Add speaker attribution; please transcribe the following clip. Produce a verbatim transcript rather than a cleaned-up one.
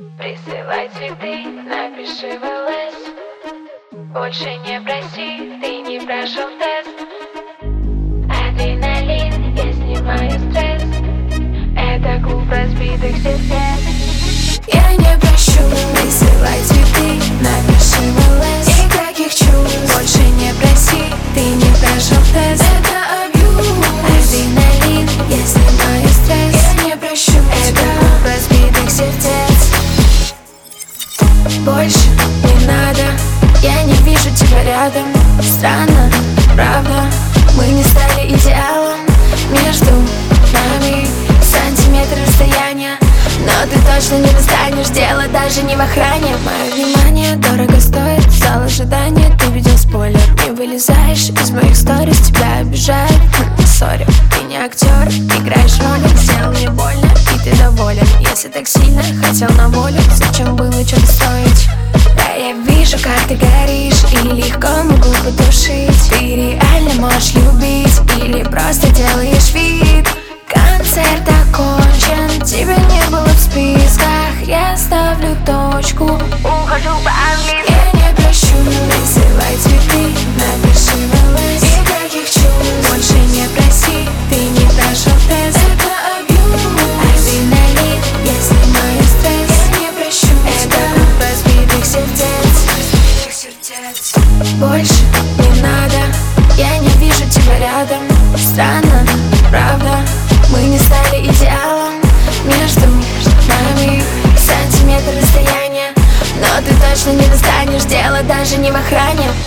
Speaker 1: Присылай цветы, напиши в ЛС. Больше не проси, ты не прошел тест. Адреналин, я снимаю стресс. Это клуб разбитых сердец. Я не прощу, присылай цветы, напиши в ЛС. И таких чувств больше не проси, ты не прошел тест. Это абьюз. Адреналин, я снимаю стресс. Я не прощу, это клуб разбитых сердец. Больше не надо, я не вижу тебя рядом. Странно, правда, мы не стали идеалом. Между нами сантиметр расстояния, но ты точно не достанешь, дело даже не в охране. Мое внимание дорого стоит, зал ожидания, ты видел спойлер. Не вылезаешь из моих сторис, тебя обижают. Сори, ты не актер, играешь роли, сделал мне больно, и ты доволен. Если так сильно хотел на волю, зачем было что-то стоить? Да, я вижу, как ты горишь, и легко могу потушить. Ты реально можешь любить, или просто делаешь вид. Концерт окончен, тебя не было в списках. Я ставлю точку, ухожу по-английски. Я не прощу, присылай цветы, напиши в ЛС. И таких чувств больше не проси, ты не прошел тест. Это абьюз. Адреналин, я снимаю стресс. Я не прощу, это клуб разбитых сердец. Больше не надо, я не вижу тебя рядом. Странно, правда, мы не стали идеалом. Между нами сантиметр расстояния, но ты точно не достанешь, дело даже не в охране.